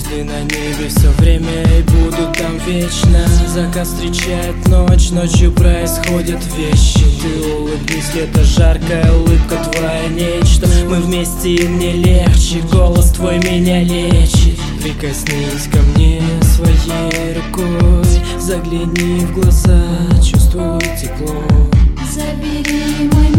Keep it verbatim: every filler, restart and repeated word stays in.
Звезды на небе все время и будут там вечно. Закат встречает ночь, ночью происходят вещи. Ты улыбнись, это жаркая улыбка твоя нечто. Мы вместе и мне легче, голос твой меня лечит. Прикоснись ко мне своей рукой, загляни в глаза, чувствуй тепло. Забери мой